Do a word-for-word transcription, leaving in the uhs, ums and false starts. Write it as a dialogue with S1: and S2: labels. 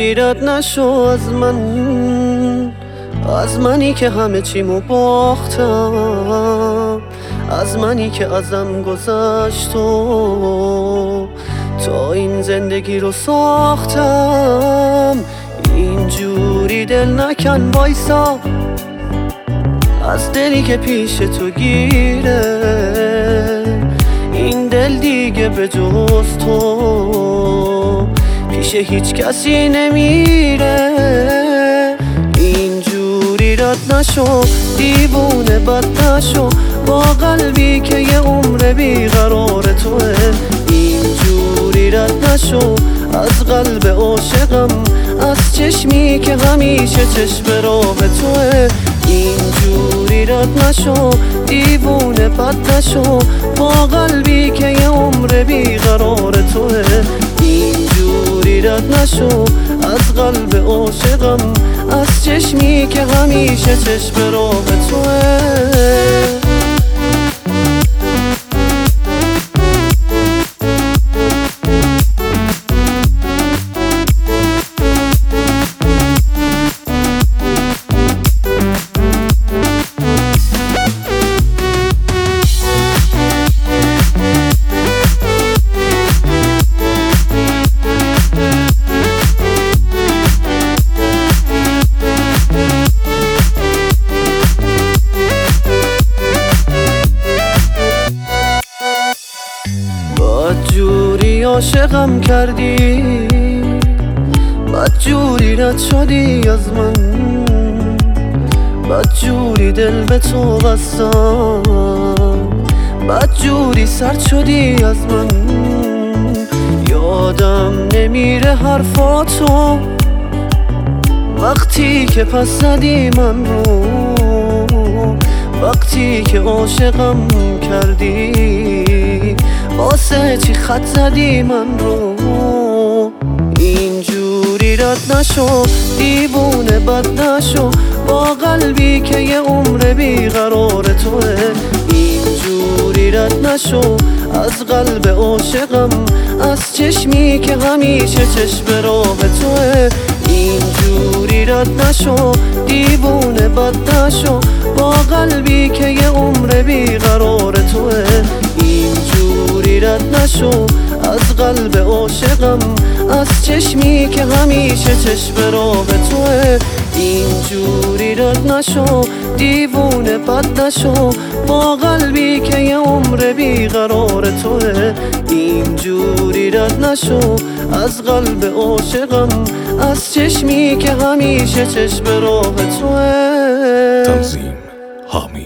S1: اینجوری رد نشو از من، از منی که همه چیمو باختم، از منی که ازم گذشت و تا این زندگی رو ساختم. اینجوری دل نکن وایسا، از دلی که پیش تو گیره، این دل دیگه به جز تو پیش هیچ کسی نمیره. اینجوری رد نشو دیوونه بد نشو، با قلبی که یه عمر بیقرار توه. اینجوری رد نشو از قلب عاشقم، از چشمی که همیشه چشم را به توه. اینجوری رد نشو دیوونه بد نشو، با قلبی که یه عمر بیقرار توه. اینجوری رد نشو از قلب عاشقم، از چشمی که همیشه چشم را به توه. بدجوری عاشقم کردی، بدجوری رد شدی از من، بدجوری دل به تو بستم، بدجوری سرد شدی از من. یادم نمیره حرفاتو وقتی که پس زدی من رو، وقتی که عاشقم کردی واسه چی خط زدی من رو. اینجوری رد نشو دیوونه بد نشو، با قلبی که یه عمر بیقرار توه. اینجوری رد نشو از قلب عاشقم، از چشمی که همیشه چشم را به توه. اینجوری رد نشو دیوونه بد نشو، با قلبی که یه عمر بیقرار توه. اینجوری رد نشو از قلب عاشقم، از چشمی که همیشه چشم را به توه. اینجوری رد نشو دیوونه بد نشو، با قلبی که یه عمر بیقرار توه. اینجوری رد نشو از قلب عاشقم، از چشمی که همیشه چشم را به توه.
S2: تنظیم حامی